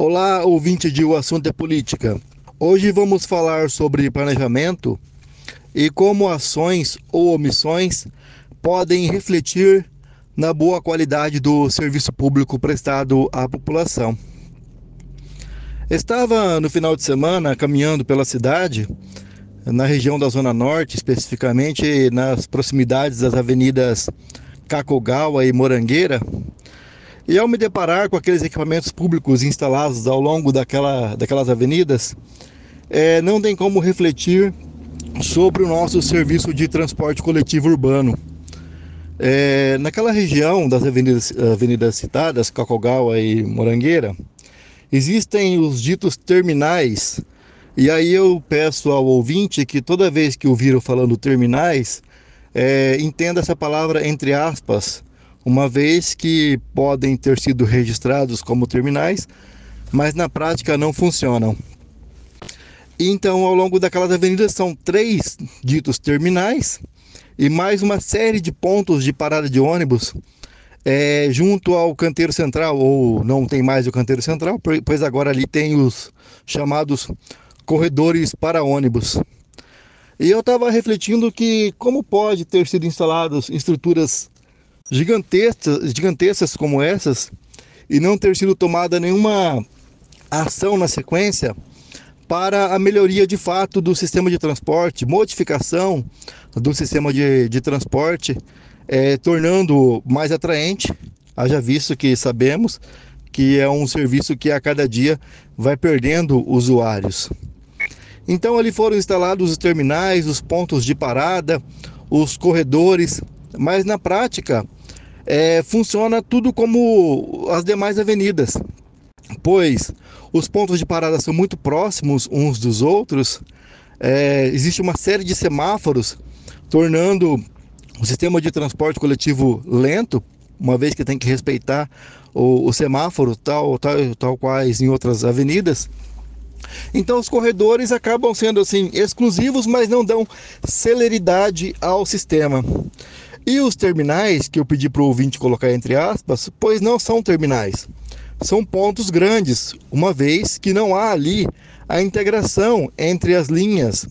Olá, ouvinte de O Assunto é Política. Hoje vamos falar sobre planejamento e como ações ou omissões podem refletir na boa qualidade do serviço público prestado à população. Estava no final de semana caminhando pela cidade, na região da Zona Norte, especificamente nas proximidades das avenidas Kakogawa e Morangueira. E ao me deparar com aqueles equipamentos públicos instalados ao longo daquelas avenidas, não tem como refletir sobre o nosso serviço de transporte coletivo urbano. Naquela região das avenidas citadas, Kakogawa e Morangueira, existem os ditos terminais. E aí eu peço ao ouvinte que toda vez que ouvir eu falando terminais, entenda essa palavra entre aspas, uma vez que podem ter sido registrados como terminais, mas na prática não funcionam. Então, ao longo daquelas avenidas são 3 ditos terminais e mais uma série de pontos de parada de ônibus junto ao canteiro central, ou não tem mais o canteiro central, pois agora ali tem os chamados corredores para ônibus. E eu estava refletindo que como pode ter sido instaladas estruturas gigantescas como essas e não ter sido tomada nenhuma ação na sequência para a melhoria de fato do sistema de transporte, modificação do sistema de transporte, tornando mais atraente, haja visto que sabemos que é um serviço que a cada dia vai perdendo usuários. Então ali foram instalados os terminais, os pontos de parada, os corredores, mas na prática funciona tudo como as demais avenidas, pois os pontos de parada são muito próximos uns dos outros, existe uma série de semáforos, tornando o sistema de transporte coletivo lento, uma vez que tem que respeitar o semáforo, tal quais em outras avenidas. Então os corredores acabam sendo assim exclusivos, mas não dão celeridade ao sistema. E os terminais, que eu pedi para o ouvinte colocar entre aspas, pois não são terminais, são pontos grandes, uma vez que não há ali a integração entre as linhas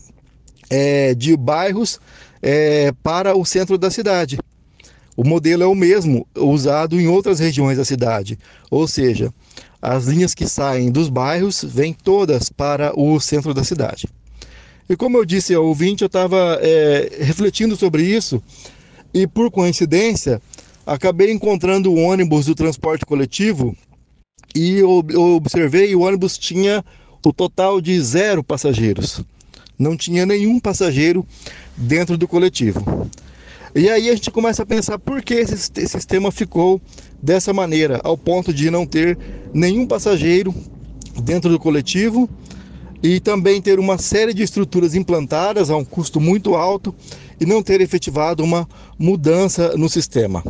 de bairros para o centro da cidade. O modelo é o mesmo, usado em outras regiões da cidade, ou seja, as linhas que saem dos bairros vêm todas para o centro da cidade. E como eu disse ao ouvinte, eu estava refletindo sobre isso, e por coincidência, acabei encontrando o ônibus do transporte coletivo e eu observei, o ônibus tinha o total de 0 passageiros. Não tinha nenhum passageiro dentro do coletivo. E aí a gente começa a pensar por que esse sistema ficou dessa maneira, ao ponto de não ter nenhum passageiro dentro do coletivo e também ter uma série de estruturas implantadas a um custo muito alto e não ter efetivado uma mudança no sistema.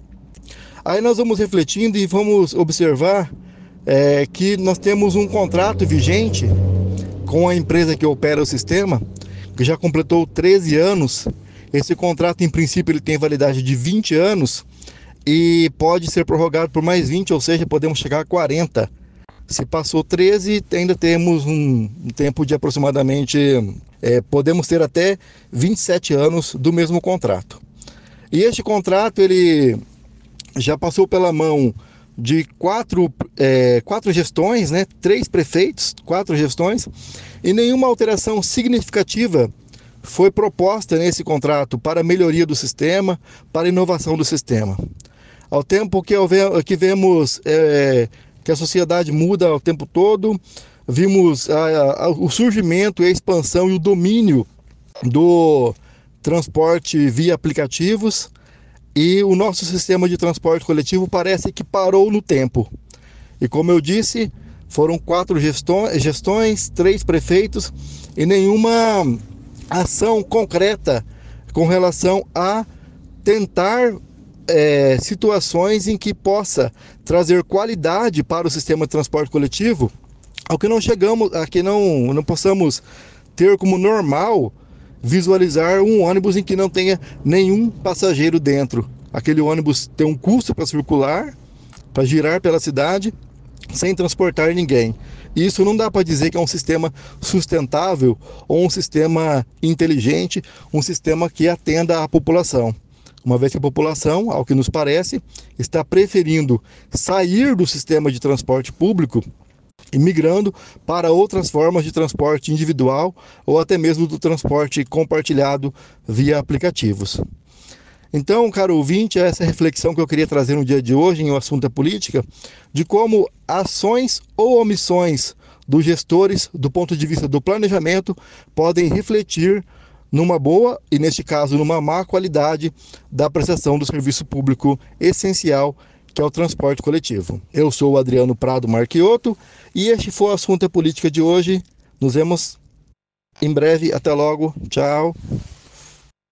Aí nós vamos refletindo e vamos observar que nós temos um contrato vigente com a empresa que opera o sistema, que já completou 13 anos. Esse contrato, em princípio, ele tem validade de 20 anos e pode ser prorrogado por mais 20, ou seja, podemos chegar a 40. Se passou 13, ainda temos um tempo de aproximadamente, podemos ter até 27 anos do mesmo contrato. E este contrato, ele já passou pela mão de quatro gestões, 3 prefeitos, 4 gestões, e nenhuma alteração significativa foi proposta nesse contrato para a melhoria do sistema, para a inovação do sistema. Ao tempo que vemos que a sociedade muda o tempo todo, vimos o surgimento, a expansão e o domínio do transporte via aplicativos, e o nosso sistema de transporte coletivo parece que parou no tempo. E como eu disse, foram 4 gestões, 3 prefeitos e nenhuma ação concreta com relação a tentar situações em que possa trazer qualidade para o sistema de transporte coletivo, ao que não possamos ter como normal visualizar um ônibus em que não tenha nenhum passageiro dentro. Aquele ônibus tem um custo para circular, para girar pela cidade, sem transportar ninguém. Isso não dá para dizer que é um sistema sustentável ou um sistema inteligente, um sistema que atenda à população. Uma vez que a população, ao que nos parece, está preferindo sair do sistema de transporte público e migrando para outras formas de transporte individual ou até mesmo do transporte compartilhado via aplicativos. Então, caro ouvinte, essa é a reflexão que eu queria trazer no dia de hoje em O Assunto é Política, de como ações ou omissões dos gestores, do ponto de vista do planejamento, podem refletir numa boa e, neste caso, numa má qualidade da prestação do serviço público essencial, que é o transporte coletivo. Eu sou o Adriano Prado Marchiotto e este foi o Assunto é Política de hoje. Nos vemos em breve. Até logo. Tchau.